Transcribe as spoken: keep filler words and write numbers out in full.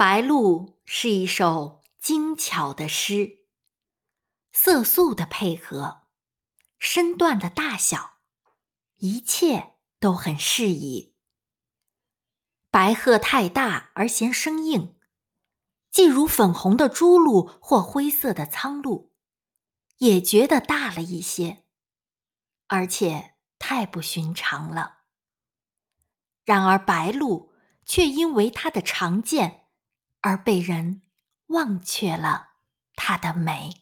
白鹭是一首精巧的诗，色素的配合，身段的大小，一切都很适宜。白鹤太大而嫌生硬，既如粉红的朱鹭或灰色的苍鹭，也觉得大了一些，而且太不寻常了。然而白鹭却因为它的常见而被人忘却了它的美。